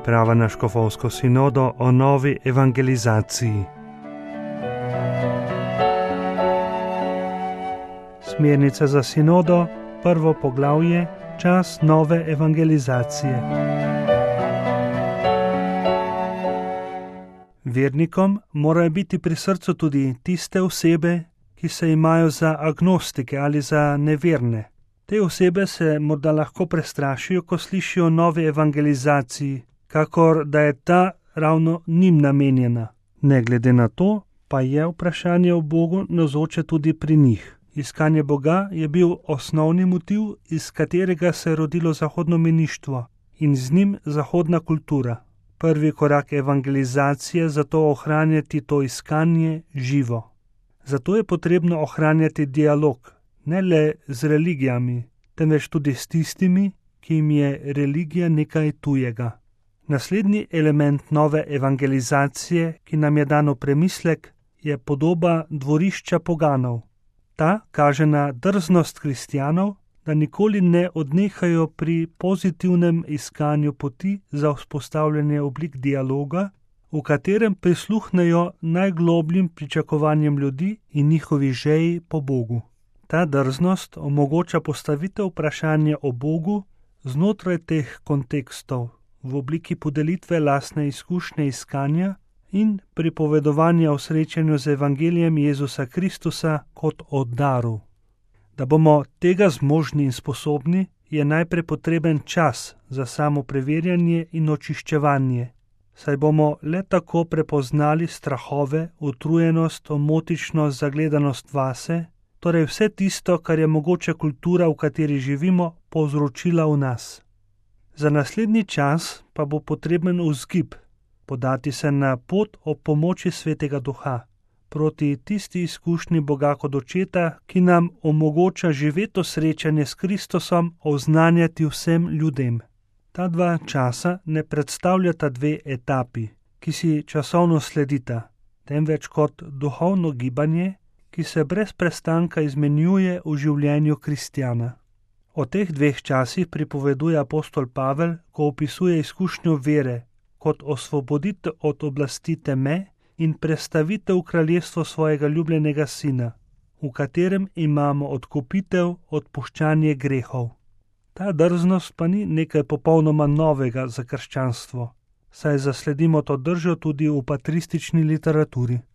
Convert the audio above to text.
priprava na škofovsko sinodo o novi evangelizaciji. Smernice za sinodo, prvo poglavje, čas nove evangelizacije. Vernikom morajo biti pri srcu tudi tiste osebe, ki se imajo za agnostike ali za neverne. Te osebe se morda lahko prestrašijo, ko slišijo o novi evangelizaciji, kakor da je ta ravno njim namenjena. Ne glede na to, pa je vprašanje o Bogu navzoče tudi pri njih. Iskanje Boga je bil osnovni motiv, iz katerega se je rodilo zahodno meništvo in z njim zahodna kultura. Prvi korak evangelizacije je zato ohranjati to iskanje živo. Zato je potrebno ohranjati dialog, ne le z religijami, temveč tudi s tistimi, ki jim je religija nekaj tujega. Naslednji element nove evangelizacije, ki nam je dan v premislek, je podoba dvorišča poganov. Ta kaže na drznost kristjanov, da nikoli ne odnehajo pri pozitivnem iskanju poti za vzpostavljanje oblik dialoga, v katerem prisluhnejo najglobljim pričakovanjem ljudi in njihovi žeji po Bogu. Ta drznost omogoča postavitev vprašanja o Bogu znotraj teh kontekstov v obliki podelitve lastne izkušnje iskanja in pripovedovanja o srečanju z evangelijem Jezusa Kristusa kot o daru. Da bomo tega zmožni in sposobni, je najprej potreben čas za samo preverjanje in očiščevanje, saj bomo le tako prepoznali strahove, utrujenost, omotičnost, zagledanost vase, torej vse tisto, kar je mogoče kultura, v kateri živimo, povzročila v nas. Za naslednji čas pa bo potreben vzgib, podati se na pot o pomoči Svetega Duha, proti tisti izkušnji Boga kot očeta, ki nam omogoča živeto srečanje s Kristusom, oznanjati vsem ljudem. Ta dva časa ne predstavljata dve etapi, ki si časovno sledita, temveč kot duhovno gibanje, ki se brez prestanka izmenjuje v življenju kristjana. O teh dveh časih pripoveduje apostol Pavel, ko opisuje izkušnjo vere kot osvoboditev od oblasti teme in prestavitev v kraljestvo svojega ljubljenega sina, v katerem imamo odkupitev, odpuščanje grehov. Ta drznost pa ni nekaj popolnoma novega za krščanstvo, saj zasledimo to držo tudi v patristični literaturi.